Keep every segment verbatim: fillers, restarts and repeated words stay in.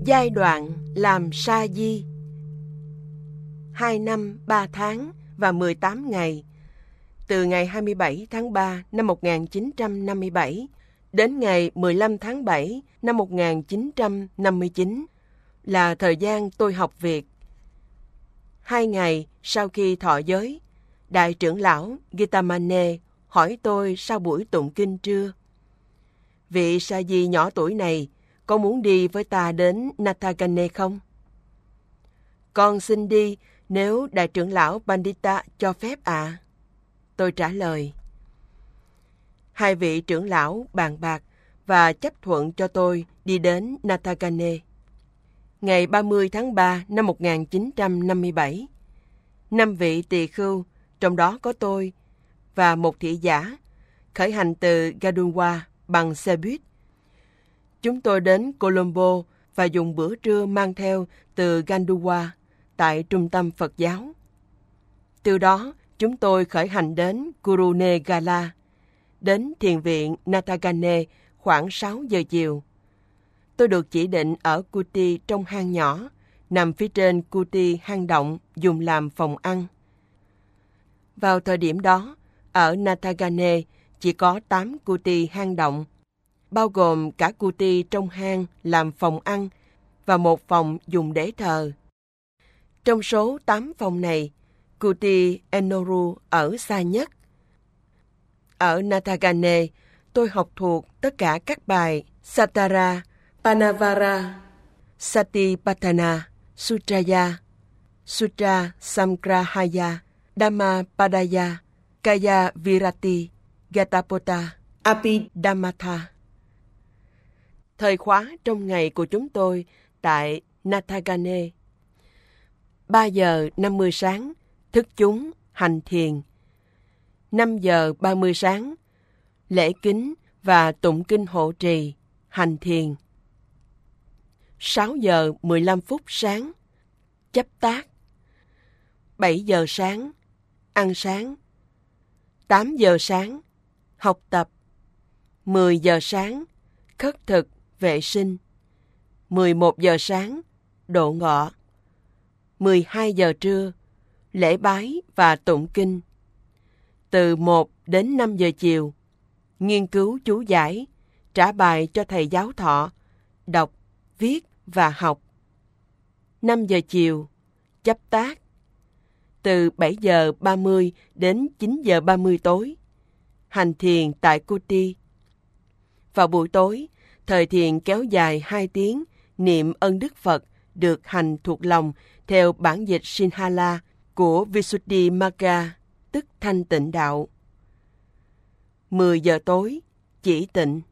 Giai đoạn làm sa di. Hai năm, ba tháng và mười tám ngày, từ ngày hai mươi bảy tháng ba năm một nghìn chín trăm năm mươi bảy đến ngày mười lăm tháng bảy năm một nghìn chín trăm năm mươi chín là thời gian tôi học việc. Hai ngày sau khi thọ giới, Đại trưởng lão Gitamane hỏi tôi sau buổi tụng kinh trưa: vị sa di nhỏ tuổi này có muốn đi với ta đến Nathagane không? Con xin đi nếu Đại trưởng lão Pandita cho phép ạ. À. Tôi trả lời. Hai vị trưởng lão bàn bạc và chấp thuận cho tôi đi đến Nathagane. Ngày ba mươi tháng ba năm một nghìn chín trăm năm mươi bảy, năm vị tỳ khưu, trong đó có tôi, và một thị giả, khởi hành từ Gadunwa bằng xe buýt. Chúng tôi đến Colombo và dùng bữa trưa mang theo từ Ganduwa tại trung tâm Phật giáo. Từ đó, chúng tôi khởi hành đến Kurunegala, đến thiền viện Nathagane khoảng sáu giờ chiều. Tôi được chỉ định ở kuti trong hang nhỏ, nằm phía trên kuti hang động dùng làm phòng ăn. Vào thời điểm đó, ở Nathagane chỉ có tám kuti hang động, bao gồm cả kuti trong hang làm phòng ăn và một phòng dùng để thờ. Trong số tám phòng này, kuti Enoru ở xa nhất. Ở Nathagane, tôi học thuộc tất cả các bài Satara, Panavara, Satipatthana, Sutraya, Sutra Samgrahaya, Dhammapadaya, Kaya Virati, Gatapota, Abhidhammatha. Thời khóa trong ngày của chúng tôi tại Nathagane: ba giờ năm mươi sáng, thức chúng, hành thiền. năm giờ ba mươi sáng, lễ kính và tụng kinh hộ trì, hành thiền. sáu giờ mười lăm phút sáng, chấp tác. bảy giờ sáng, ăn sáng. tám giờ sáng, học tập. mười giờ sáng, khất thực, vệ sinh. mười một giờ sáng, độ ngọ. mười hai giờ trưa, lễ bái và tụng kinh. Từ một đến năm giờ chiều, nghiên cứu chú giải, trả bài cho thầy giáo thọ, đọc, viết và học. năm giờ chiều, chấp tác. Từ bảy giờ ba mươi đến chín giờ ba mươi tối, hành thiền tại kuti. Vào buổi tối, thời thiền kéo dài hai tiếng, niệm ân đức Phật được hành thuộc lòng theo bản dịch Sinhala của Visuddhimagga, tức thanh tịnh đạo. mười giờ tối, chỉ tịnh.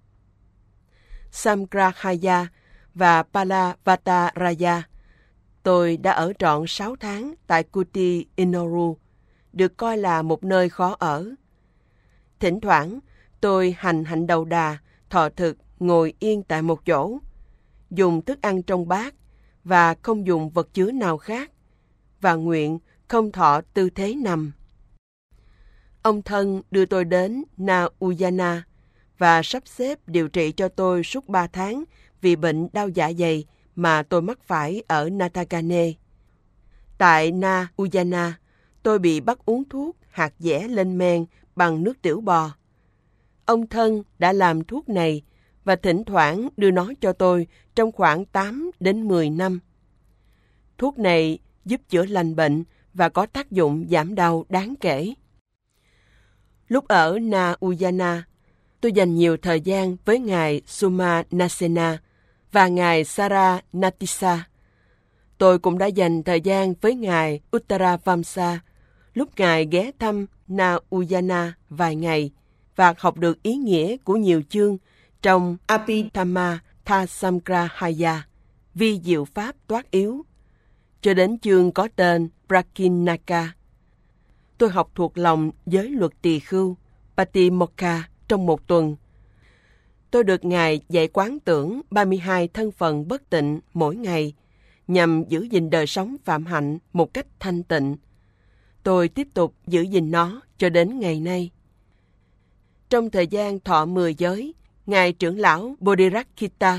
Samgrahaya và Palavataraya, tôi đã ở trọn sáu tháng tại kuti Enoru, được coi là một nơi khó ở. Thỉnh thoảng, tôi hành hạnh đầu đà, thọ thực, ngồi yên tại một chỗ, dùng thức ăn trong bát và không dùng vật chứa nào khác, và nguyện không thọ tư thế nằm. Ông thân đưa tôi đến Na Uyana và sắp xếp điều trị cho tôi suốt ba tháng vì bệnh đau dạ dày mà tôi mắc phải ở Nathagane. Tại Na Uyana, tôi bị bắt uống thuốc hạt dẻ lên men bằng nước tiểu bò. Ông thân đã làm thuốc này và thỉnh thoảng đưa nó cho tôi trong khoảng tám đến mười năm. Thuốc này giúp chữa lành bệnh và có tác dụng giảm đau đáng kể. Lúc ở Na Uyana, tôi dành nhiều thời gian với ngài Suma Nasena và ngài Sara Natisa. Tôi cũng đã dành thời gian với ngài Uttaravamsa lúc ngài ghé thăm Na Uyana vài ngày và học được ý nghĩa của nhiều chương trong Abhidhamma Thasamgrahaya, vi diệu pháp toát yếu, cho đến chương có tên Prakinaka. Tôi học thuộc lòng giới luật tỳ khưu, Patimokkha trong một tuần. Tôi được ngài dạy quán tưởng ba mươi hai thân phận bất tịnh mỗi ngày, nhằm giữ gìn đời sống phạm hạnh một cách thanh tịnh. Tôi tiếp tục giữ gìn nó cho đến ngày nay. Trong thời gian thọ mười giới, ngài trưởng lão Bodhiraksita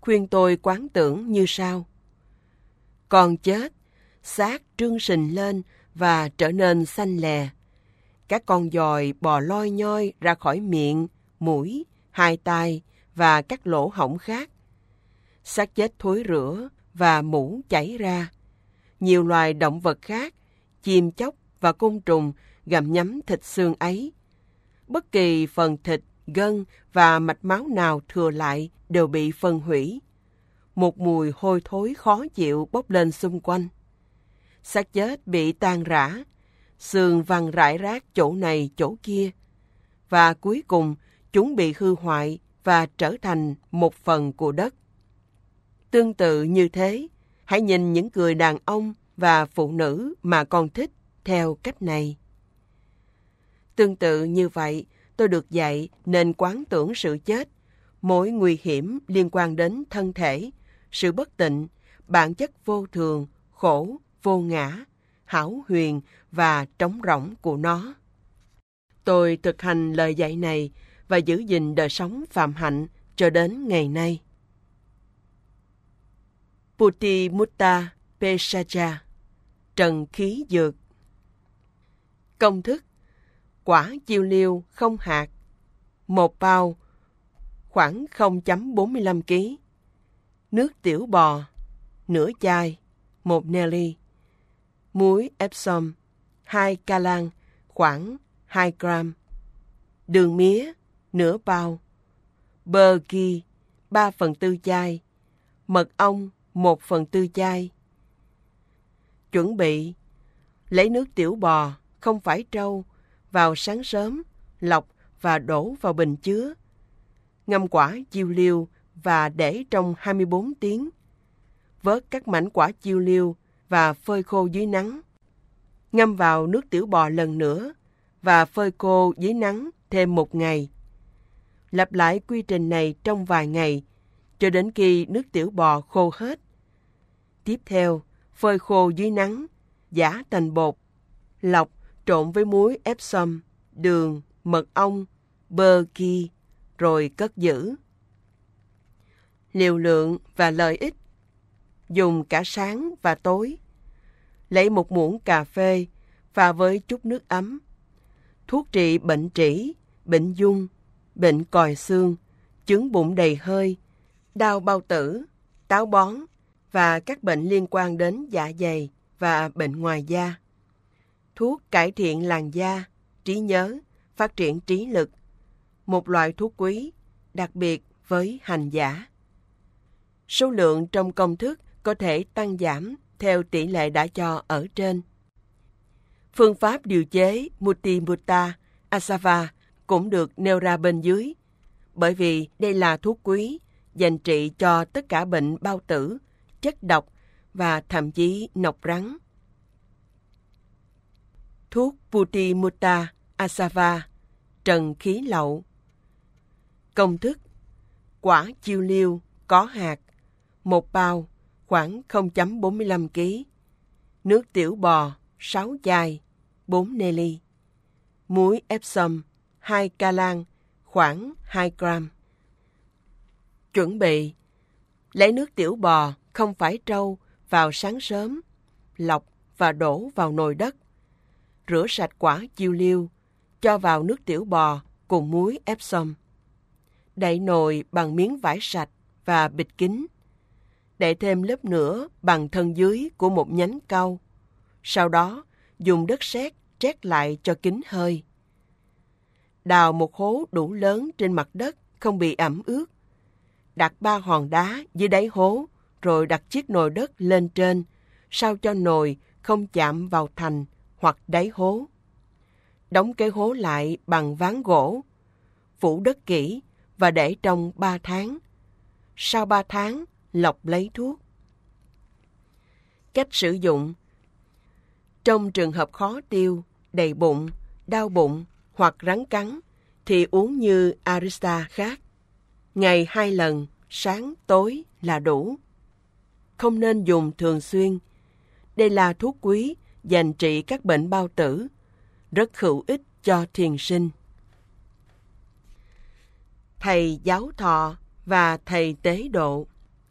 khuyên tôi quán tưởng như sau. Con chết, xác trương sình lên và trở nên xanh lè. Các con giòi bò loi nhoi ra khỏi miệng, mũi, hai tai và các lỗ hổng khác. Xác chết thối rữa và mũ chảy ra. Nhiều loài động vật khác, chim chóc và côn trùng gặm nhấm thịt xương ấy. Bất kỳ phần thịt, gân và mạch máu nào thừa lại đều bị phân hủy. Một mùi hôi thối khó chịu bốc lên xung quanh. Xác chết bị tan rã, xương văng rải rác chỗ này chỗ kia. Và cuối cùng, chúng bị hư hoại và trở thành một phần của đất. Tương tự như thế, hãy nhìn những người đàn ông và phụ nữ mà con thích theo cách này. Tương tự như vậy, tôi được dạy nên quán tưởng sự chết, mối nguy hiểm liên quan đến thân thể, sự bất tịnh, bản chất vô thường, khổ, vô ngã, hão huyền và trống rỗng của nó. Tôi thực hành lời dạy này và giữ gìn đời sống phạm hạnh cho đến ngày nay. Buddhimutta Pesaja, Trần khí dược. Công thức: quả chiêu liêu không hạt, một bao, khoảng không phẩy bốn mươi lăm ki lô gam. Nước tiểu bò, nửa chai, một Nelly. Muối Epsom, hai ca lan, khoảng hai gram. Đường mía, nửa bao. Bơ ghi, ba phần tư chai. Mật ong, một phần tư chai. Chuẩn bị: lấy nước tiểu bò, không phải trâu, vào sáng sớm, lọc và đổ vào bình chứa. Ngâm quả chiêu liêu và để trong hai mươi bốn tiếng. Vớt các mảnh quả chiêu liêu và phơi khô dưới nắng. Ngâm vào nước tiểu bò lần nữa và phơi khô dưới nắng thêm một ngày. Lặp lại quy trình này trong vài ngày, cho đến khi nước tiểu bò khô hết. Tiếp theo, phơi khô dưới nắng, giã thành bột, lọc trộn với muối Epsom, đường, mật ong, bơ ghi, rồi cất giữ. Liều lượng và lợi ích: dùng cả sáng và tối. Lấy một muỗng cà phê pha với chút nước ấm. Thuốc trị bệnh trĩ, bệnh dung, bệnh còi xương, chứng bụng đầy hơi, đau bao tử, táo bón và các bệnh liên quan đến dạ dày và bệnh ngoài da. Thuốc cải thiện làn da, trí nhớ, phát triển trí lực. Một loại thuốc quý, đặc biệt với hành giả. Số lượng trong công thức có thể tăng giảm theo tỷ lệ đã cho ở trên. Phương pháp điều chế Buddhimutta Asava cũng được nêu ra bên dưới, bởi vì đây là thuốc quý dành trị cho tất cả bệnh bao tử, chất độc và thậm chí nọc rắn. Thuốc Buddhimutta Asava, trần khí lậu. Công thức: quả chiêu liêu có hạt, một bao, khoảng không phẩy bốn mươi lăm ki lô gam. Nước tiểu bò, sáu chai, bốn Nelly. Muối Epsom, hai ca lan, khoảng hai gram. Chuẩn bị: lấy nước tiểu bò, không phải trâu, vào sáng sớm, lọc và đổ vào nồi đất. Rửa sạch quả chiêu liêu, cho vào nước tiểu bò cùng muối Epsom. Đậy nồi bằng miếng vải sạch và bịt kín. Đậy thêm lớp nữa bằng thân dưới của một nhánh cau. Sau đó, dùng đất sét trét lại cho kín hơi. Đào một hố đủ lớn trên mặt đất, không bị ẩm ướt. Đặt ba hòn đá dưới đáy hố, rồi đặt chiếc nồi đất lên trên, sao cho nồi không chạm vào thành hoặc đáy hố. Đóng cái hố lại bằng ván gỗ, phủ đất kỹ và để trong ba tháng. Sau ba tháng, lọc lấy thuốc. Cách sử dụng: trong trường hợp khó tiêu, đầy bụng, đau bụng hoặc rắn cắn thì uống như Arista khác. Ngày hai lần, sáng tối là đủ. Không nên dùng thường xuyên. Đây là thuốc quý dành trị các bệnh bao tử, rất hữu ích cho thiền sinh. Thầy giáo thọ và thầy tế độ.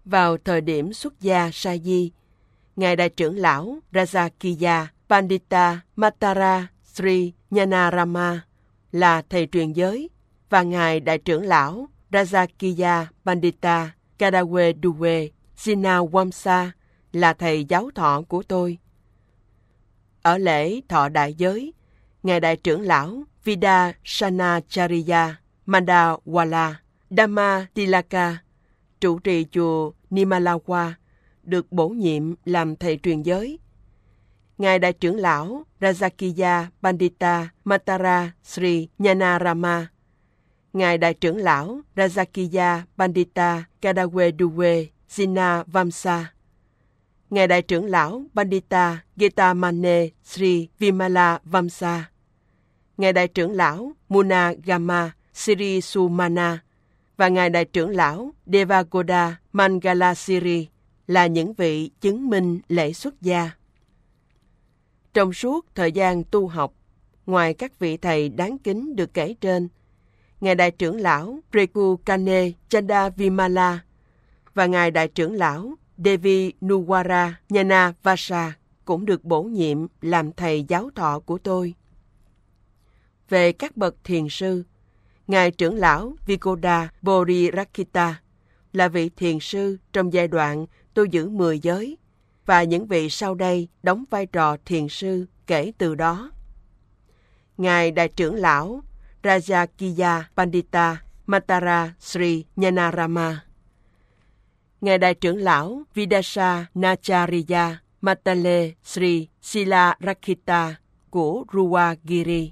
Vào thời điểm xuất gia sa di, Ngài Đại trưởng lão Rajakiya Pandita Matara Sri Nyanarama là thầy truyền giới và Ngài Đại trưởng lão Rajakiya Pandita Kadawe Duwe Sinawamsa là thầy giáo thọ của tôi. Ở lễ thọ đại giới, Ngài Đại trưởng lão Vida Shanacharya Mandawala Dhamma Tilaka, trụ trì chùa Nimalawa, được bổ nhiệm làm thầy truyền giới. Ngài Đại trưởng lão Rajakiya Pandita Matara Sri Nyanarama, Ngài Đại trưởng lão Rajakiya Pandita Kadawe Duwe Sinawamsa, Ngài Đại trưởng lão Pandita Getamane Sri Vimala Vamsa, Ngài Đại trưởng lão Munagama Sri Sumana và Ngài Đại trưởng lão Devagoda Mangalasiri là những vị chứng minh lễ xuất gia. Trong suốt thời gian tu học, ngoài các vị thầy đáng kính được kể trên, Ngài Đại trưởng lão Preku Kane Chanda Vimala và Ngài Đại trưởng lão Devi Nuwara Nhana Vasa cũng được bổ nhiệm làm thầy giáo thọ của tôi. Về các bậc thiền sư, Ngài trưởng lão Vikoda Bodhirakita là vị thiền sư trong giai đoạn tôi giữ mười giới, và những vị sau đây đóng vai trò thiền sư kể từ đó. Ngài Đại trưởng lão Rajakiya Pandita Matara Sri Nyanarama, Ngài Đại trưởng lão Vidasa Nachariya Matale Sri Sila Rakita của Ruwagiri,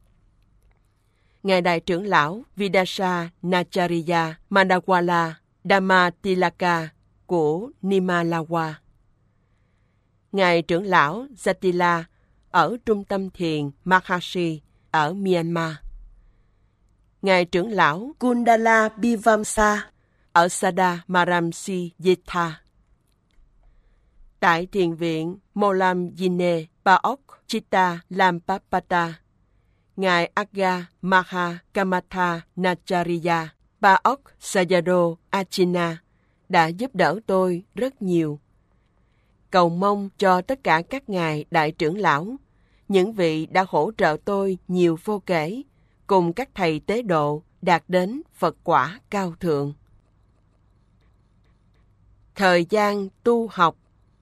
Ngài Đại trưởng lão Vidasa Nachariya Mandawala Dhamma Tilaka của Nimalawa, Ngài trưởng lão Jatila ở Trung tâm Thiền Mahasi ở Myanmar, Ngài trưởng lão Kundala Bivamsa ở Sada Maramsi Yetha. Tại Thiền viện Molam Yine Paok Chitta Lampapata, Ngài Aga Maha Kamatha Nachariya Paok Sayadaw Achina đã giúp đỡ tôi rất nhiều. Cầu mong cho tất cả các ngài đại trưởng lão, những vị đã hỗ trợ tôi nhiều vô kể, cùng các thầy tế độ đạt đến Phật quả cao thượng. Thời gian tu học.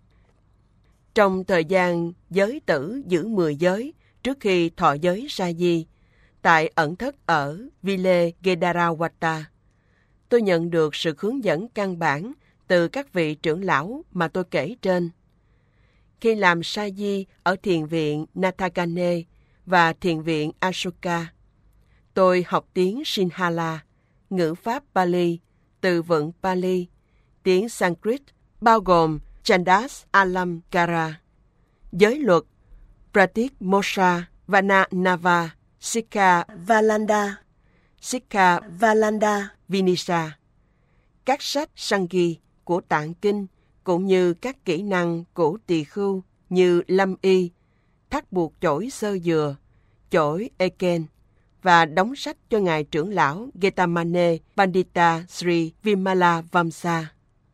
Trong thời gian giới tử giữ mười giới trước khi thọ giới sa di, tại ẩn thất ở Ville Gedarawata, tôi nhận được sự hướng dẫn căn bản từ các vị trưởng lão mà tôi kể trên. Khi làm sa di ở thiền viện Nathagane và thiền viện Ashoka, tôi học tiếng Sinhala, ngữ pháp Pali, từ vựng Pali, tiếng Sanskrit bao gồm Chandas Alamkara, giới luật Pratikmosha Vananava, Sikha Valanda, Sikha Valanda Vinisa, các sách Sangi của Tạng Kinh, cũng như các kỹ năng của tỳ khưu như lâm y, thắt buộc chổi sơ dừa, chổi eken, và đóng sách cho Ngài trưởng lão Getamane Pandita Sri Vimala Vamsa.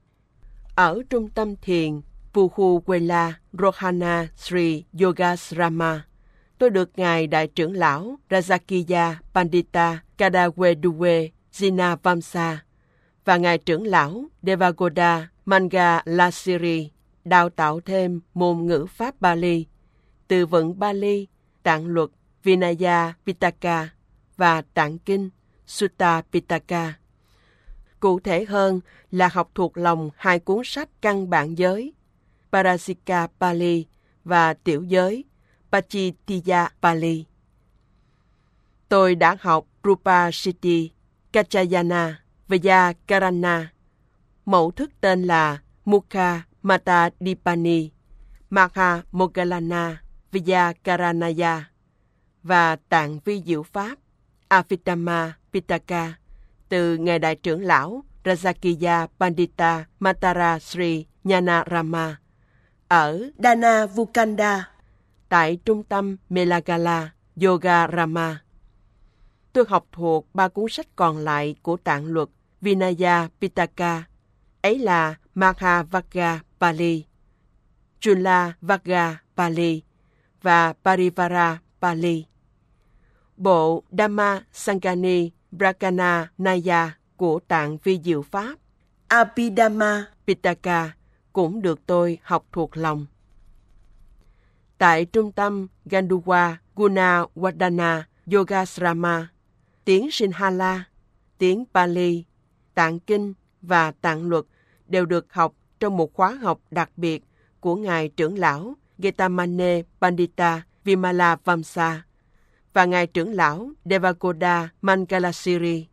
Ở trung tâm thiền Puhuwela Rohana Sri Yogasrama, tôi được Ngài Đại trưởng lão Rajakiya Pandita Kadawe Duwe Sinawamsa và Ngài trưởng lão Devagoda Mangalasiri đào tạo thêm môn ngữ pháp Bali, từ vựng Bali, tạng luật Vinaya Pitaka và tạng kinh Sutta Pitaka. Cụ thể hơn là học thuộc lòng hai cuốn sách căn bản giới Parasika Pali và tiểu giới Pachitiya Pali. Tôi đã học Rupa Siddhi, Kachayana, Vyakarana. Mẫu thức tên là Mukha Mata Dipani, Maha Moggallana Vyakaranaya và tạng vi diệu pháp Abhidhamma Pitaka từ Ngài Đại trưởng lão Rajakiya Pandita Matara Sri Nyanarama ở Dana Vukanda tại trung tâm Melagala Yogarama. Tôi học thuộc ba cuốn sách còn lại của tạng luật Vinaya Pitaka, ấy là Mahavagga Pali, Chulavagga Pali và Parivara Pali. Bộ Dhamma Sangani Prakana Naya của Tạng Vi Diệu Pháp, Abhidhamma Pitaka, cũng được tôi học thuộc lòng. Tại trung tâm Ganduwa Gunawardhana Yogasrama, tiếng Sinhala, tiếng Pali, Tạng Kinh và Tạng Luật đều được học trong một khóa học đặc biệt của Ngài trưởng lão Getamane Pandita Vimalavamsa và Ngài trưởng lão Devagoda Mangalasiri.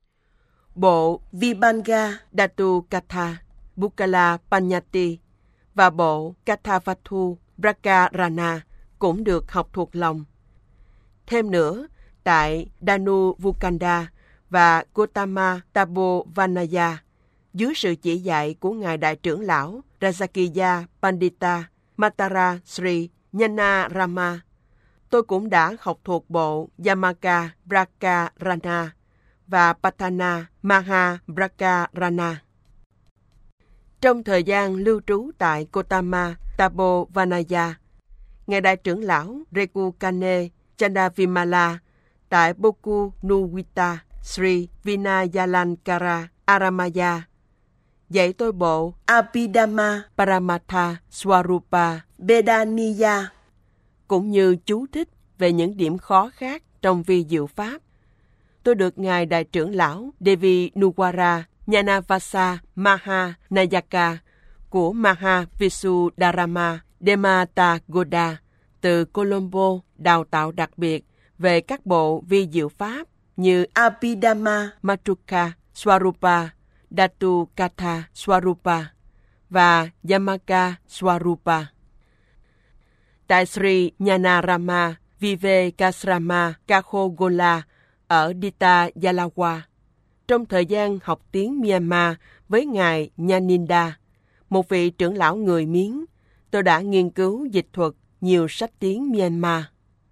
Bộ Vibhanga Dhatu Katha Bukala Panyati và bộ Kathavathu Prakarana cũng được học thuộc lòng. Thêm nữa, tại Danu Vukanda và Gotama Tabovanaya, dưới sự chỉ dạy của Ngài Đại trưởng lão Rajakiya Pandita Matara Sri Nhana Rama, tôi cũng đã học thuộc bộ Yamaka Prakarana và Patana Maha Prakarana. Trong thời gian lưu trú tại Gotama Tabovanaya, Ngài Đại trưởng lão Rekukane Chandavimala tại Boku Nuwita Sri Vinayalankara Aramaya dạy tôi bộ Abhidhamma Paramatha Swarupa Vedaniya, cũng như chú thích về những điểm khó khác trong vi diệu Pháp. Tôi được Ngài Đại trưởng lão Devi Nuwara Nyanavasa Maha Nayaka của Maha Visuddharama Dematagoda từ Colombo đào tạo đặc biệt về các bộ vi diệu Pháp như Abhidhamma Matuka Swarupa, Dhatu Katha Swarupa và Yamaka Swarupa. Tại Sri Nyanarama Vivekasrama Kakhogola ở Dita Yalawa, trong thời gian học tiếng Myanmar với Ngài Nyaninda, một vị trưởng lão người Miến, tôi đã nghiên cứu dịch thuật nhiều sách tiếng Myanmar.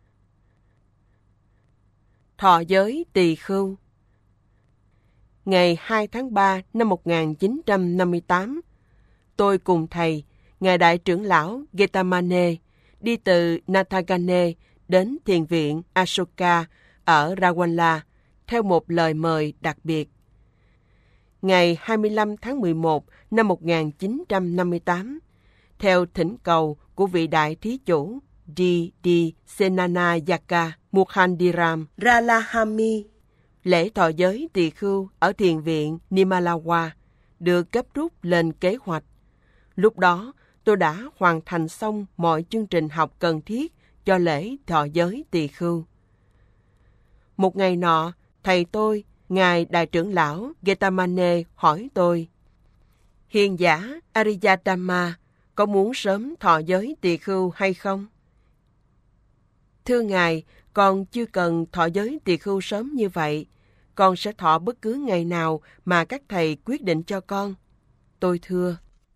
Thọ giới tỳ khưu. Ngày hai tháng ba năm một nghìn chín trăm năm mươi tám, tôi cùng thầy, Ngài Đại trưởng lão Getamane, đi từ Nathagane đến thiền viện Ashoka ở Rawala theo một lời mời đặc biệt. Ngày hai mươi lăm tháng mười một năm một nghìn chín trăm năm mươi tám, theo thỉnh cầu của vị đại thí chủ D D Senanayaka Mukhandiram Ralahami, lễ thọ giới tỳ khưu ở thiền viện Nimalawa được gấp rút lên kế hoạch. Lúc đó, tôi đã hoàn thành xong mọi chương trình học cần thiết cho lễ thọ giới tỳ khưu. Một ngày nọ, thầy tôi, Ngài Đại trưởng lão Getamane hỏi tôi, hiền giả Ariyatama có muốn sớm thọ giới tỳ khưu hay không? Thưa Ngài, con chưa cần thọ giới tỳ khưu sớm như vậy. Con sẽ thọ bất cứ ngày nào mà các thầy quyết định cho con. Tôi thưa.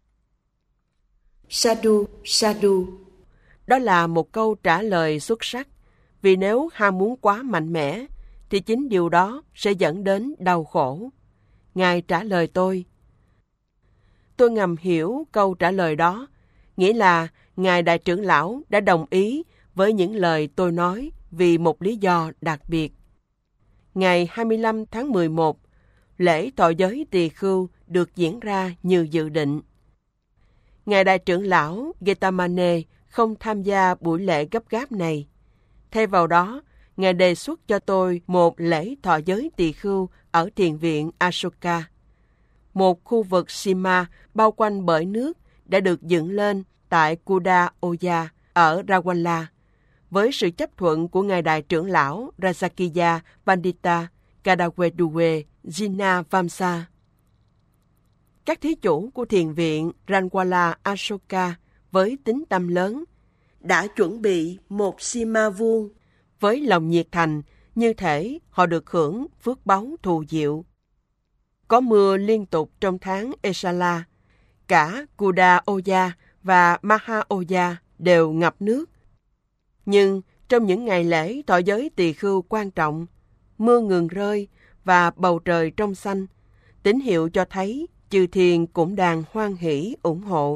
Sadhu, sadhu. Đó là một câu trả lời xuất sắc, vì nếu ham muốn quá mạnh mẽ, thì chính điều đó sẽ dẫn đến đau khổ. Ngài trả lời tôi. Tôi ngầm hiểu câu trả lời đó, nghĩa là Ngài Đại trưởng lão đã đồng ý với những lời tôi nói vì một lý do đặc biệt. Ngày hai mươi lăm tháng mười một, lễ thọ giới tỳ khưu được diễn ra như dự định. Ngài Đại trưởng lão Getamane không tham gia buổi lễ gấp gáp này. Thay vào đó, Ngài đề xuất cho tôi một lễ thọ giới tỳ khưu ở thiền viện Ashoka. Một khu vực Sima bao quanh bởi nước đã được dựng lên tại Kuda Oya ở Rawala, với sự chấp thuận của Ngài Đại trưởng lão Rajakiya Pandita Kadaweduwe Jina Vamsa. Các thí chủ của thiền viện Ranwala Ashoka với tín tâm lớn đã chuẩn bị một sima vuông với lòng nhiệt thành, như thể họ được hưởng phước báu thù diệu. Có mưa liên tục trong tháng Esala, cả Kuda Oya và Maha Oya đều ngập nước. Nhưng trong những ngày lễ thọ giới tỳ khưu quan trọng, mưa ngừng rơi và bầu trời trong xanh, tín hiệu cho thấy chư thiên cũng đang hoan hỷ ủng hộ.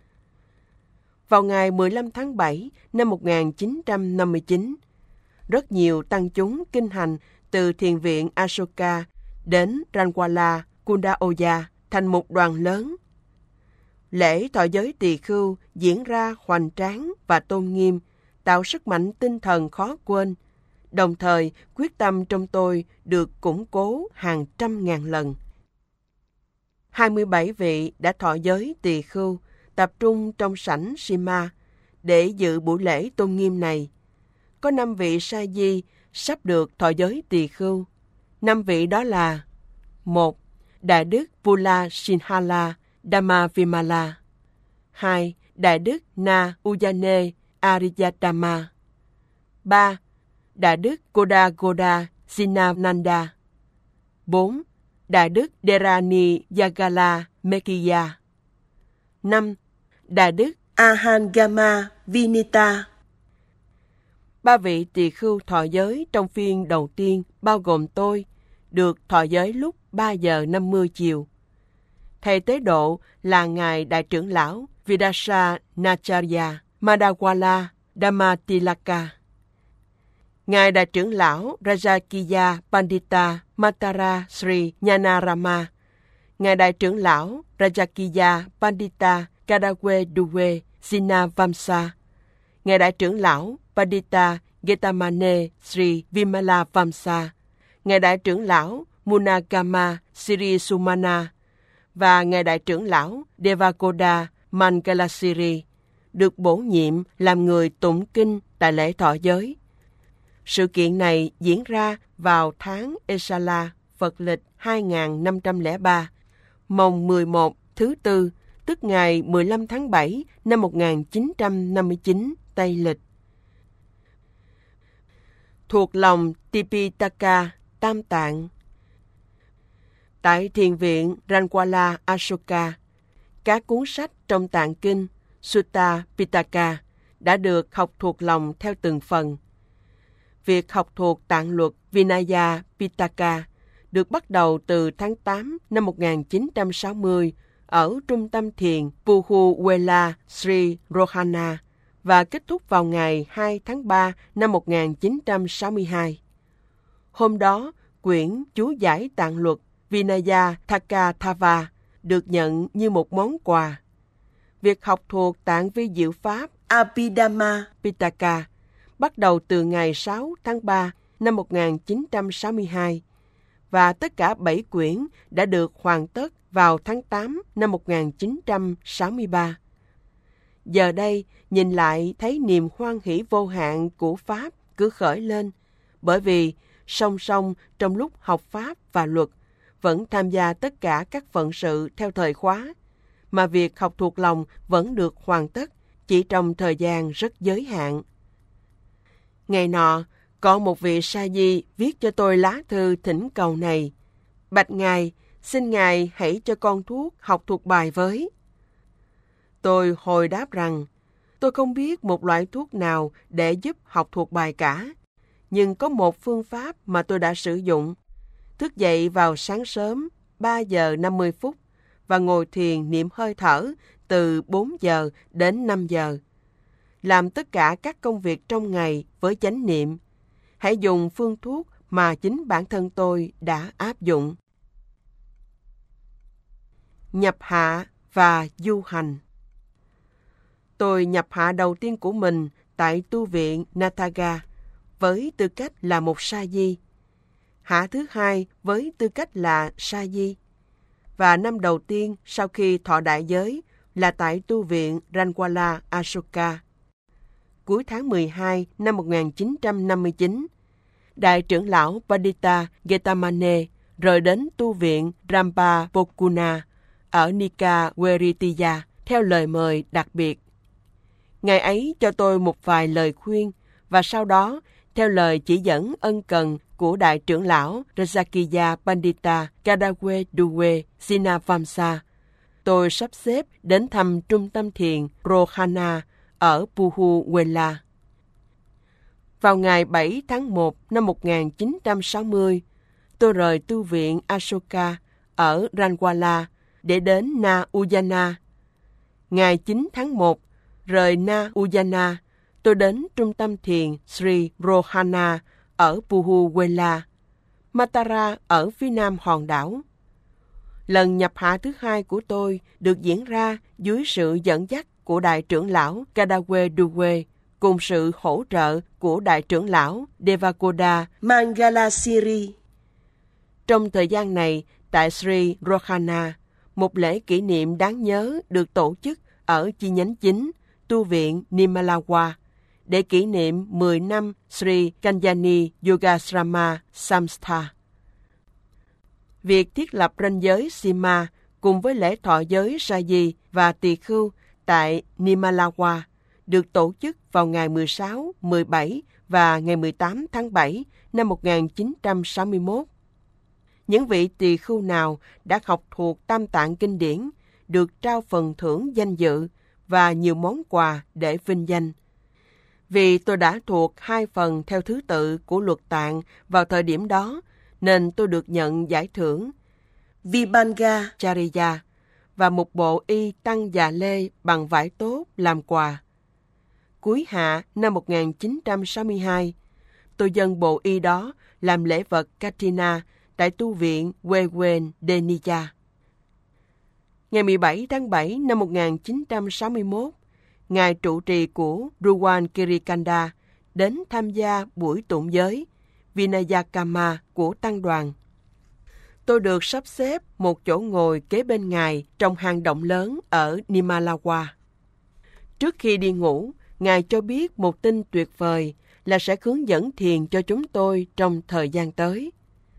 Vào ngày mười lăm tháng bảy năm một nghìn chín trăm năm mươi chín, rất nhiều tăng chúng kinh hành từ thiền viện Ashoka đến Ranwala, Kundaoya thành một đoàn lớn. Lễ thọ giới tỳ khưu diễn ra hoành tráng và tôn nghiêm, tạo sức mạnh tinh thần khó quên, đồng thời quyết tâm trong tôi được củng cố hàng trăm ngàn lần. hai mươi bảy vị đã thọ giới tỳ khưu tập trung trong sảnh Sima để dự buổi lễ tôn nghiêm này. Có năm vị sa di sắp được thọ giới tỳ khưu. Năm vị đó là: một. Đại đức Vula Sinhala Dhammavimala. hai. Đại đức Na Uyane Ariyatama. ba. Đại đức Goda Goda Sinananda. bốn. Đại đức Dherani Yagala Mekiya. năm. Đại đức Ahangama Vinita. Ba vị tỳ khưu thọ giới trong phiên đầu tiên, bao gồm tôi, được thọ giới lúc ba giờ năm mươi chiều. Thầy tế độ là Ngài Đại trưởng lão Vidasa Nacharya Madawala Dhammatilaka. Ngài Đại trưởng lão Rajakiya Pandita Matara Sri Nyanarama. Ngài Đại trưởng lão Rajakiya Pandita Kadawe Duwe Sinavamsa. Ngài Đại trưởng lão Pandita Getamane Sri Vimala Vamsa. Ngài Đại trưởng lão Munagama Sri Sumana và Ngài Đại trưởng lão Devakoda Mangalasiri được bổ nhiệm làm người tụng kinh tại lễ thọ giới. Sự kiện này diễn ra vào tháng Esala, Phật lịch hai nghìn năm trăm lẻ ba, mồng mười một thứ tư, tức ngày mười lăm tháng bảy năm một nghìn chín trăm năm mươi chín, Tây lịch. Thuộc lòng Tipitaka, Tam Tạng. Tại thiền viện Ranwala Ashoka, các cuốn sách trong tạng kinh Sutta Pitaka đã được học thuộc lòng theo từng phần. Việc học thuộc tạng luật Vinaya Pitaka được bắt đầu từ tháng tám năm một nghìn chín trăm sáu mươi ở trung tâm thiền Puhuwela Sri Rohana và kết thúc vào ngày hai tháng ba năm một nghìn chín trăm sáu mươi hai. Hôm đó, quyển chú giải tạng luật Vinaya Thakathava được nhận như một món quà. Việc học thuộc tạng vi diệu pháp Abhidhamma Pitaka bắt đầu từ ngày sáu tháng ba năm một nghìn chín trăm sáu mươi hai và tất cả bảy quyển đã được hoàn tất vào tháng tám năm một nghìn chín trăm sáu mươi ba. Giờ đây, nhìn lại thấy niềm hoan hỷ vô hạn của Pháp cứ khởi lên, bởi vì song song trong lúc học Pháp và luật, vẫn tham gia tất cả các phận sự theo thời khóa, mà việc học thuộc lòng vẫn được hoàn tất chỉ trong thời gian rất giới hạn. Ngày nọ, có một vị sa di viết cho tôi lá thư thỉnh cầu này: Bạch Ngài, xin Ngài hãy cho con thuốc học thuộc bài với. Tôi hồi đáp rằng, tôi không biết một loại thuốc nào để giúp học thuộc bài cả, nhưng có một phương pháp mà tôi đã sử dụng. Thức dậy vào sáng sớm ba giờ năm mươi phút và ngồi thiền niệm hơi thở từ bốn giờ đến năm giờ. Làm tất cả các công việc trong ngày với chánh niệm. Hãy dùng phương thuốc mà chính bản thân tôi đã áp dụng. Nhập hạ và du hành. Tôi nhập hạ đầu tiên của mình tại tu viện Nathaga với tư cách là một sa di. Hạ thứ hai với tư cách là sa di. Và năm đầu tiên sau khi thọ đại giới là tại tu viện Ranwala Ashoka. Cuối tháng mười hai năm một nghìn chín trăm năm mươi chín, Đại trưởng lão Pandita Getamane rời đến tu viện Rampapokuna ở Nikaweritiya theo lời mời đặc biệt. Ngài ấy cho tôi một vài lời khuyên và sau đó, theo lời chỉ dẫn ân cần của Đại trưởng lão Rajakiya Pandita Kadawe Duwe Sinavamsa, tôi sắp xếp đến thăm trung tâm thiền Rohana ở Puhuwela. Vào ngày bảy tháng một năm một nghìn chín trăm sáu mươi, tôi rời tu viện Ashoka ở Ranwala để đến Na Uyana. Ngày chín tháng một, rời Na Uyana, tôi đến trung tâm thiền Sri Rohana ở Puhuwela, Matara ở phía nam hòn đảo. Lần nhập hạ thứ hai của tôi được diễn ra dưới sự dẫn dắt của Đại trưởng lão Kadawe Duwe cùng sự hỗ trợ của Đại trưởng lão Devakoda Mangalasiri. Trong thời gian này, tại Sri Rohana, một lễ kỷ niệm đáng nhớ được tổ chức ở chi nhánh chính tu viện Nimalawa để kỷ niệm mười năm Sri Kalyani Yogasrama Samstha. Việc thiết lập ranh giới Sima cùng với lễ thọ giới Saji và Tỳ Khưu tại Nimalawa được tổ chức vào ngày mười sáu, mười bảy và ngày mười tám tháng bảy năm một nghìn chín trăm sáu mươi mốt. Những vị tỳ khưu nào đã học thuộc Tam Tạng Kinh điển được trao phần thưởng danh dự và nhiều món quà để vinh danh. Vì tôi đã thuộc hai phần theo thứ tự của luật tạng vào thời điểm đó, nên tôi được nhận giải thưởng Vibhanga Chariya và một bộ y tăng già lê bằng vải tốt làm quà. Cuối hạ năm một nghìn chín trăm sáu mươi hai, tôi dâng bộ y đó làm lễ vật Katina tại tu viện Wewen Deniya. Ngày mười bảy tháng bảy năm một nghìn chín trăm sáu mươi mốt, Ngài trụ trì của Ruwan Kirikanda đến tham gia buổi tụng giới Vinayakama của tăng đoàn. Tôi được sắp xếp một chỗ ngồi kế bên Ngài trong hang động lớn ở Nimalawa. Trước khi đi ngủ, Ngài cho biết một tin tuyệt vời là sẽ hướng dẫn thiền cho chúng tôi trong thời gian tới.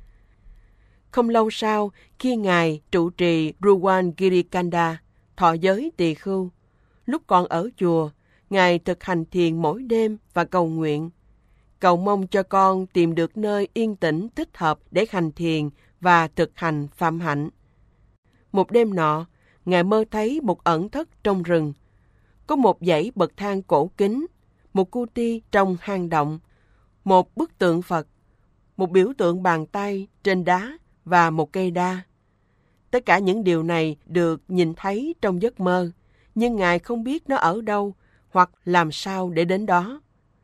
Không lâu sau, khi Ngài trụ trì Ruwan Kirikanda thọ giới tỳ khưu, lúc còn ở chùa, Ngài thực hành thiền mỗi đêm và cầu nguyện, cầu mong cho con tìm được nơi yên tĩnh thích hợp để hành thiền và thực hành phạm hạnh. Một đêm nọ, Ngài mơ thấy một ẩn thất trong rừng. Có một dãy bậc thang cổ kính, một cu ti trong hang động, một bức tượng Phật, một biểu tượng bàn tay trên đá và một cây đa. Tất cả những điều này được nhìn thấy trong giấc mơ, nhưng Ngài không biết nó ở đâu hoặc làm sao để đến đó.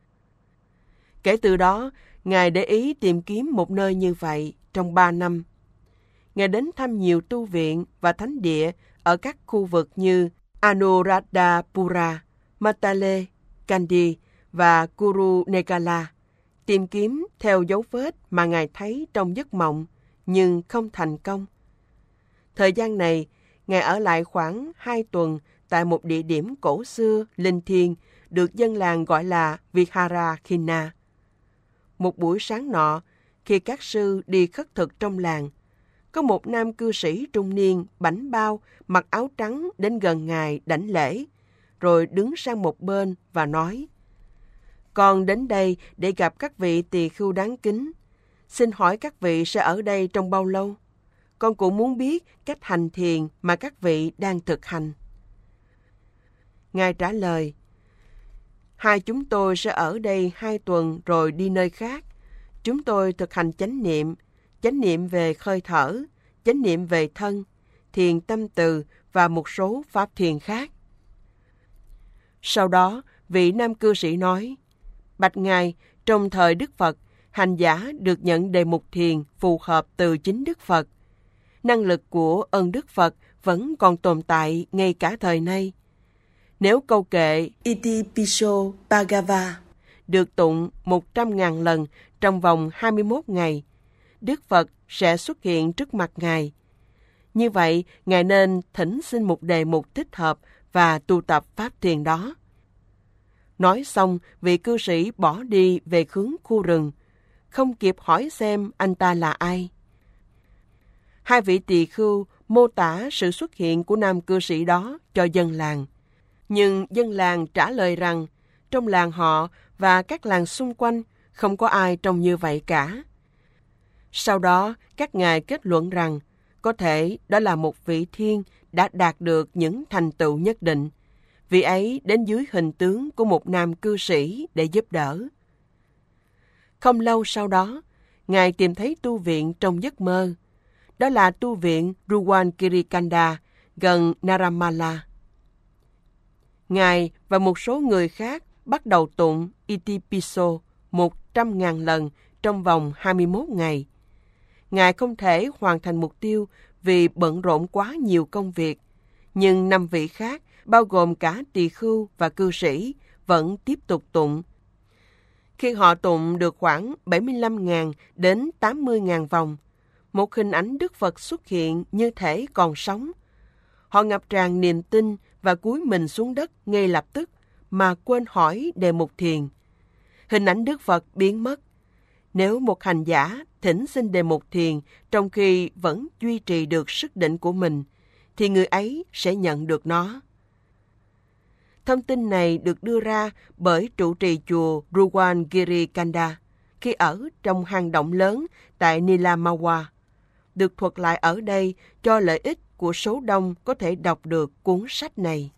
Kể từ đó, Ngài để ý tìm kiếm một nơi như vậy trong ba năm. Ngài đến thăm nhiều tu viện và thánh địa ở các khu vực như Anuradhapura, Matale, Kandy và Kurunegala, tìm kiếm theo dấu vết mà Ngài thấy trong giấc mộng, nhưng không thành công. Thời gian này, Ngài ở lại khoảng hai tuần tại một địa điểm cổ xưa, linh thiêng, được dân làng gọi là Viharakhina. Một buổi sáng nọ, khi các sư đi khất thực trong làng, có một nam cư sĩ trung niên bảnh bao, mặc áo trắng đến gần Ngài đảnh lễ, rồi đứng sang một bên và nói: "Con đến đây để gặp các vị tỳ khưu đáng kính. Xin hỏi các vị sẽ ở đây trong bao lâu? Con cũng muốn biết cách hành thiền mà các vị đang thực hành." Ngài trả lời: "Hai chúng tôi sẽ ở đây hai tuần rồi đi nơi khác. Chúng tôi thực hành chánh niệm, chánh niệm về hơi thở, chánh niệm về thân, thiền tâm từ và một số pháp thiền khác." Sau đó, vị nam cư sĩ nói: "Bạch Ngài, trong thời Đức Phật, hành giả được nhận đề mục thiền phù hợp từ chính Đức Phật. Năng lực của ơn Đức Phật vẫn còn tồn tại ngay cả thời nay. Nếu câu kệ Iti Piso Bhagava được tụng một trăm ngàn lần trong vòng hai mươi mốt ngày, Đức Phật sẽ xuất hiện trước mặt Ngài. Như vậy, Ngài nên thỉnh xin một đề mục thích hợp và tu tập pháp thiền đó." Nói xong, vị cư sĩ bỏ đi về hướng khu rừng, không kịp hỏi xem anh ta là ai. Hai vị tỳ khưu mô tả sự xuất hiện của nam cư sĩ đó cho dân làng. Nhưng dân làng trả lời rằng trong làng họ và các làng xung quanh không có ai trông như vậy cả. Sau đó, các ngài kết luận rằng có thể đó là một vị thiên đã đạt được những thành tựu nhất định. Vị ấy đến dưới hình tướng của một nam cư sĩ để giúp đỡ. Không lâu sau đó, Ngài tìm thấy tu viện trong giấc mơ. Đó là tu viện Ruwan Kirikanda gần Naramala. Ngài và một số người khác bắt đầu tụng Itipiso một trăm nghìn lần trong vòng hai mươi mốt ngày. Ngài không thể hoàn thành mục tiêu vì bận rộn quá nhiều công việc, nhưng năm vị khác, bao gồm cả tỳ khưu và cư sĩ, vẫn tiếp tục tụng. Khi họ tụng được khoảng bảy mươi lăm nghìn đến tám mươi nghìn vòng, một hình ảnh Đức Phật xuất hiện như thể còn sống. Họ ngập tràn niềm tin và cúi mình xuống đất ngay lập tức mà quên hỏi đề mục thiền. Hình ảnh Đức Phật biến mất. Nếu một hành giả thỉnh xin đề mục thiền trong khi vẫn duy trì được sức định của mình, thì người ấy sẽ nhận được nó. Thông tin này được đưa ra bởi trụ trì chùa Ruwangiri Kanda khi ở trong hang động lớn tại Nilamawa, được thuật lại ở đây cho lợi ích của số đông có thể đọc được cuốn sách này.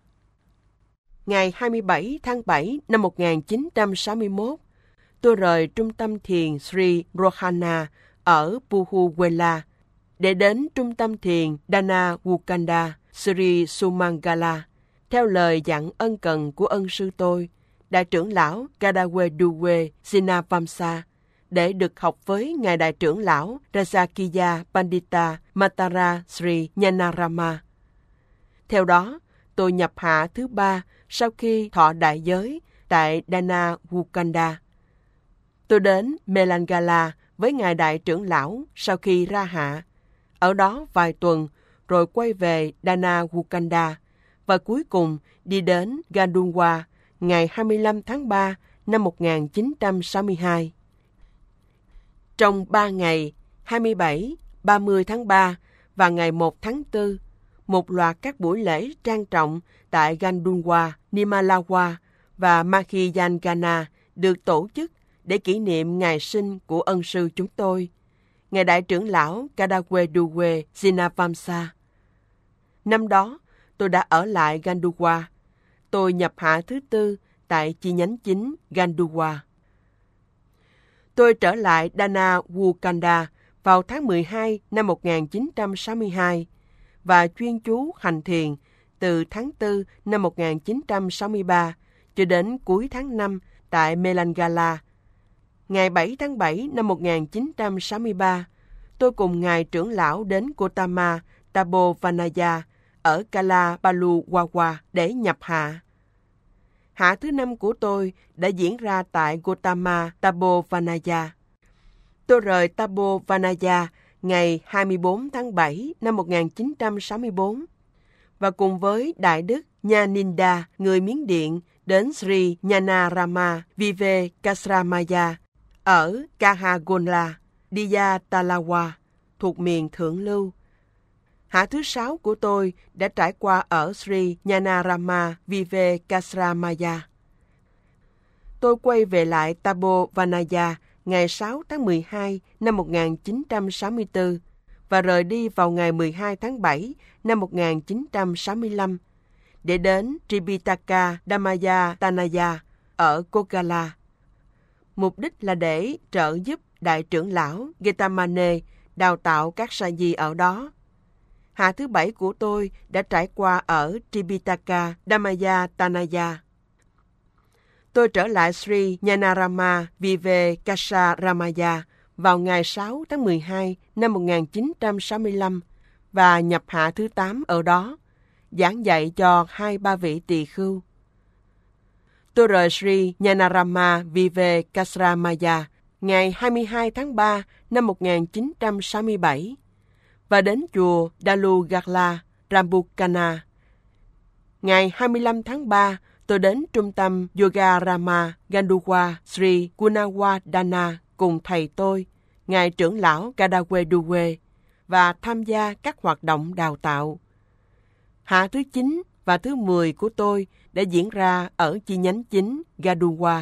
Ngày hai mươi bảy tháng bảy năm một nghìn chín trăm sáu mươi mốt, tôi rời trung tâm thiền Sri Rohana ở Puhuwela để đến trung tâm thiền Dana Wukanda Sri Sumangala, theo lời dặn ân cần của ân sư tôi, Đại trưởng lão Kadaweduwe Sinavamsa, để được học với Ngài Đại trưởng lão Rajakiya Pandita Matara Sri Nyanarama. Theo đó, tôi nhập hạ thứ ba sau khi thọ đại giới tại Dana Wukanda. Tôi đến Melangala với Ngài Đại trưởng lão sau khi ra hạ, ở đó vài tuần rồi quay về Dana Wukanda và cuối cùng đi đến Gandungwa ngày hai mươi lăm tháng ba năm một nghìn chín trăm sáu mươi hai. Trong ba ngày, hai mươi bảy, ba mươi tháng ba và ngày một tháng tư, một loạt các buổi lễ trang trọng tại Gandungwa, Nimalawa và Mahiyangana được tổ chức để kỷ niệm ngày sinh của ân sư chúng tôi, Ngài Đại trưởng lão Kadaweduwe Sinavamsa. Năm đó, tôi đã ở lại Gandungwa. Tôi nhập hạ thứ tư tại chi nhánh chính Gandungwa. Tôi trở lại Dana Wukanda vào tháng mười hai năm một nghìn chín trăm sáu mươi hai và chuyên chú hành thiền từ tháng tư năm một nghìn chín trăm sáu mươi ba cho đến cuối tháng năm tại Melangala. Ngày bảy tháng bảy năm một nghìn chín trăm sáu mươi ba, tôi cùng Ngài trưởng lão đến Gotama Tabovanaya ở Kalapaluwawa để nhập hạ. Hạ thứ năm của tôi đã diễn ra tại Gotama Tabovanaya. Tôi rời Tabovanaya ngày hai mươi bốn tháng bảy năm một nghìn chín trăm sáu mươi tư và cùng với Đại đức Nyaninda, người Miến Điện, đến Sri Nyanarama Vivekasramaya ở Kahagonla, Diyatalawa, thuộc miền Thượng Lưu. Hạ thứ sáu của tôi đã trải qua ở Sri Nyanarama Vivekasramaya. Tôi quay về lại Tabovanaya ngày sáu tháng mười hai năm một nghìn chín trăm sáu mươi tư và rời đi vào ngày mười hai tháng bảy năm một nghìn chín trăm sáu mươi lăm để đến Tripitaka Dhamaya Tanaya ở Kokala. Mục đích là để trợ giúp Đại trưởng lão Getamane đào tạo các sa di ở đó. Hạ thứ bảy của tôi đã trải qua ở Tripitaka Dhamaya Tanaya. Tôi trở lại Sri Nyanarama Vivekasramaya vào ngày sáu tháng mười hai năm một nghìn chín trăm sáu mươi lăm và nhập hạ thứ tám ở đó, giảng dạy cho hai ba vị tỳ khưu. Tôi rời Sri Nyanarama Vivekasramaya ngày hai mươi hai tháng ba năm một nghìn chín trăm sáu mươi bảy và đến chùa Dalugala, Rambukana. Ngày hai mươi lăm tháng ba, tôi đến trung tâm Yogarama Gandungwa Sri Gunawadana cùng thầy tôi, Ngài trưởng lão Kadaweduwe, và tham gia các hoạt động đào tạo. Hạ thứ chín và thứ mười của tôi đã diễn ra ở chi nhánh chính Gandungwa.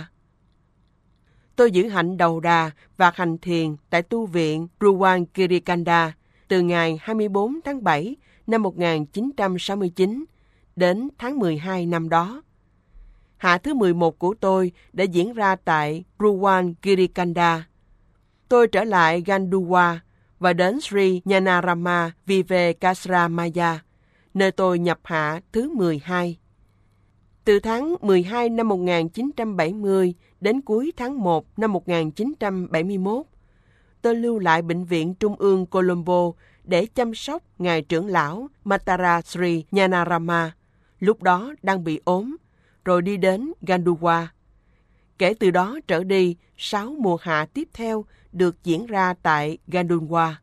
Tôi giữ hạnh đầu đà và hành thiền tại tu viện Ruwangirikanda từ ngày hai mươi bốn tháng bảy năm một nghìn chín trăm sáu mươi chín đến tháng mười hai năm đó. Hạ thứ mười một của tôi đã diễn ra tại Ruwangirikanda. Tôi trở lại Gandungwa và đến Sri Nyanarama Vivekasramaya nơi tôi nhập hạ thứ mười hai. Từ tháng mười hai năm một nghìn chín trăm bảy mươi đến cuối tháng một năm một nghìn chín trăm bảy mươi mốt, tôi lưu lại Bệnh viện Trung ương Colombo để chăm sóc Ngài trưởng lão Matara Sri Nyanarama, lúc đó đang bị ốm, rồi đi đến Ganduwa. Kể từ đó trở đi, sáu mùa hạ tiếp theo được diễn ra tại Ganduwa.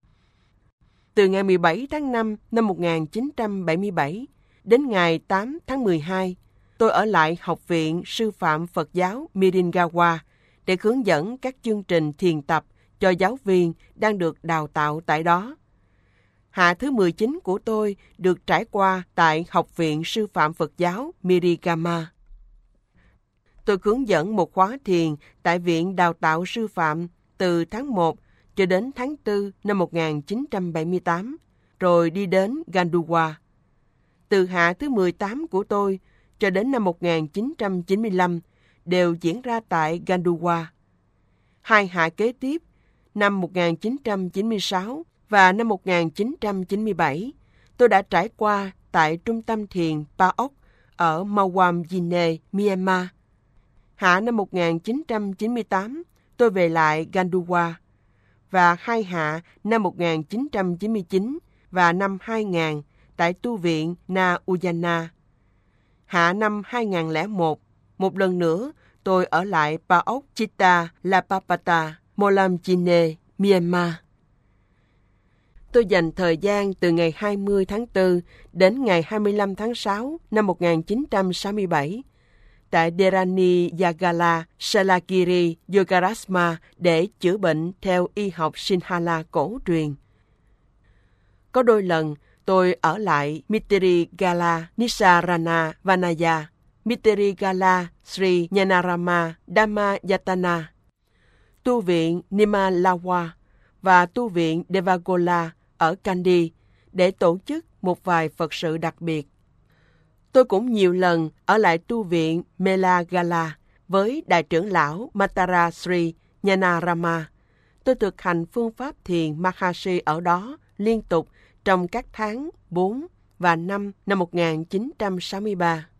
Từ ngày mười bảy tháng năm năm một nghìn chín trăm bảy mươi bảy đến ngày tám tháng mười hai, tôi ở lại Học viện Sư phạm Phật giáo Miringawa để hướng dẫn các chương trình thiền tập cho giáo viên đang được đào tạo tại đó. Hạ thứ mười chín của tôi được trải qua tại Học viện Sư phạm Phật giáo Mirigama. Tôi hướng dẫn một khóa thiền tại Viện Đào tạo Sư phạm từ tháng một cho đến tháng tư năm một nghìn chín trăm bảy mươi tám, rồi đi đến Ganduwa. Từ hạ thứ mười tám của tôi cho đến năm một nghìn chín trăm chín mươi lăm đều diễn ra tại Ganduwa. Hai hạ kế tiếp, năm một nghìn chín trăm chín mươi sáu và năm một nghìn chín trăm chín mươi bảy, tôi đã trải qua tại Trung tâm Thiền Pa-ốc ở Mawam Yine, Myanmar. Hạ năm một nghìn chín trăm chín mươi tám, tôi về lại Ganduwa. Và hai hạ năm một nghìn chín trăm chín mươi chín và năm hai nghìn tại tu viện Na Uyana. Hạ năm hai nghìn không trăm lẻ một, một lần nữa tôi ở lại Pa-ốc Chitta Lapapata, Molamjine, Myanmar. Tôi dành thời gian từ ngày hai mươi tháng tư đến ngày hai mươi lăm tháng sáu năm một nghìn chín trăm sáu mươi bảy tại Dherani Yagala Salagiri Yogarasma để chữa bệnh theo y học Sinhala cổ truyền. Có đôi lần tôi ở lại Mitirigala Nisarana Vanaya, Mitirigala Sri Nyanarama Dhammayatana, tu viện Nimalawa và tu viện Devagola ở Kandy để tổ chức một vài Phật sự đặc biệt. Tôi cũng nhiều lần ở lại tu viện Melagala với Đại trưởng lão Matara Sri Nyanarama. Tôi thực hành phương pháp thiền Maharishi ở đó liên tục trong các tháng bốn và năm năm một nghìn chín trăm sáu mươi ba.